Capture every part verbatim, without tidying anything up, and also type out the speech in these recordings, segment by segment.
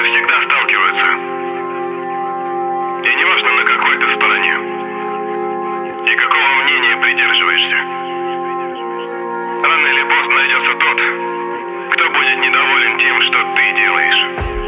всегда сталкиваются. И неважно, на какой ты стороне и какого мнения придерживаешься. Рано или поздно найдется тот, кто будет недоволен тем, что ты делаешь.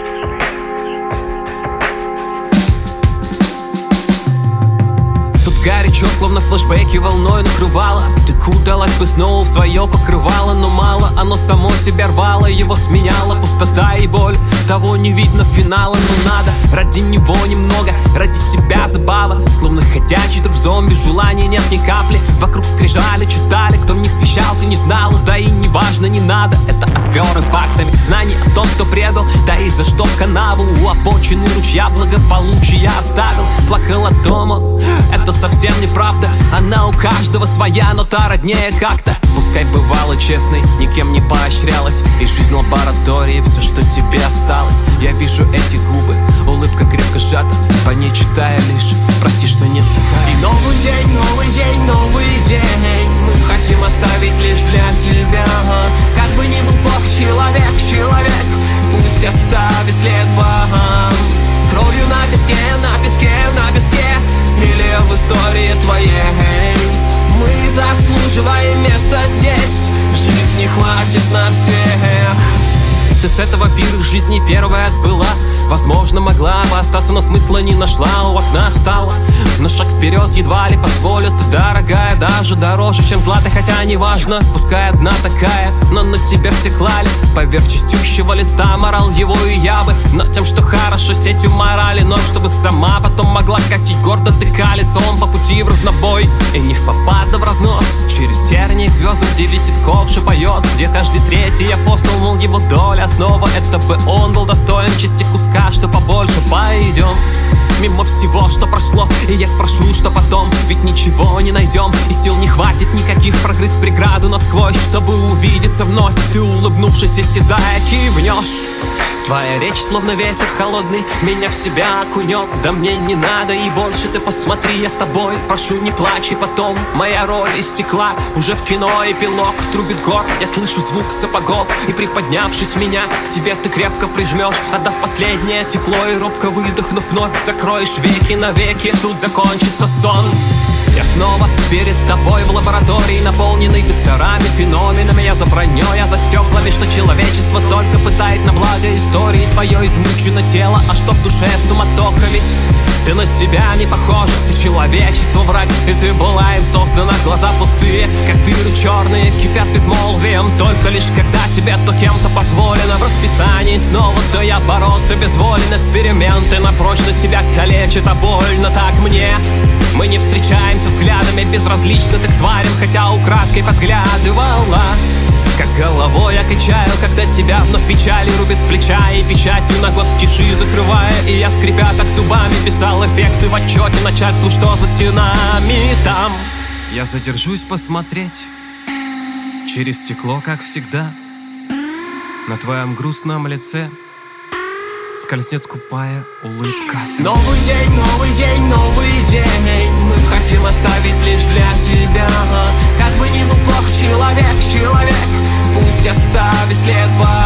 Горячо, словно флешбеки волной накрывало. Ты куталась бы снова в свое покрывало, но мало, оно само себя рвало, его сменяла пустота и боль. Того не видно финала, но надо ради него немного, ради себя забава. Словно ходячий друг зомби, желаний нет ни капли. Вокруг скрижали, читали, кто в них вещал, ты не знала. Да и не важно, не надо, это аферы с фактами. Знаний о том, кто предал, да и за что в канаву. У обочины ручья благополучия оставил. Плакал о том он, это совсем Совсем неправда, она у каждого своя, но та роднее как-то. Пускай бывало честной, никем не поощрялась. И жизнь лаборатории, все, что тебе осталось. Я вижу эти губы, улыбка крепко сжата, по ней читая лишь прости, что нет такая. И новый день, новый день, новый день мы хотим оставить лишь для себя. Как бы ни был плох человек, человек пусть оставит след вам. Кровью на песке, на песке, на песке или в истории твоей. Мы заслуживаем места здесь, жизни хватит на всех. Ты с этого пира жизни первая отбыла. Возможно, могла бы остаться, но смысла не нашла. У окна встала, но шаг вперед едва ли позволит. Ты дорогая, даже дороже, чем злато. Хотя неважно, пускай одна такая, но на тебя все клали поверх чистющего листа морал его и я бы над тем, что хорошо, сетью морали. Но чтобы сама потом могла катить гордо ты колесом по пути в разнобой. И не в попад, да в разнос через тернии к звездам, где висит ковш и поет, где каждый третий апостол, мол, его доля. Снова это бы он был достоин чести куска, что побольше. Пойдем мимо всего, что прошло, и я спрошу, что потом. Ведь ничего не найдем, и сил не хватит никаких прогрызть преграду насквозь, чтобы увидеться вновь. Ты, улыбнувшись и седая, кивнешь. Твоя речь, словно ветер холодный, меня в себя окунет. Да мне не надо и больше, ты посмотри, я с тобой. Прошу, не плачь, и потом моя роль из стекла. Уже в кино эпилог, трубит гор, я слышу звук сапогов. И приподнявшись меня, к себе ты крепко прижмешь, отдав последнее тепло. И робко выдохнув, вновь закроешь веки навеки. Тут закончится сон. Я снова перед тобой в лаборатории, наполненной докторами, феноменами. Я за броней, я за стеклами, что человечество только пытает на благо истории. Твое измучено тело, а что в душе суматоха. Ведь ты на себя не похожа, ты человечество враг, и ты была им создана. Глаза пустые, как дыры черные, кипят безмолвием. Только лишь когда тебе то кем-то позволено. В расписании снова то я бороться безволен. Эксперименты на прочность тебя калечат, а больно так мне. Мы не встречаемся взглядами, безразлично ты к тварям, хотя украдкой подглядывала. Как головой я качаю, когда тебя вновь печали рубит с плеча. И печатью на год в тиши закрывая, и я, скрипя так зубами, писал эффекты в отчете начальству, что за стенами там. Я задержусь посмотреть через стекло, как всегда. На твоем грустном лице скользнет скупая улыбка. Новый день, новый день, новый день мы хотим оставить лишь для себя. Как бы ни был плох человек, человек пусть оставит след.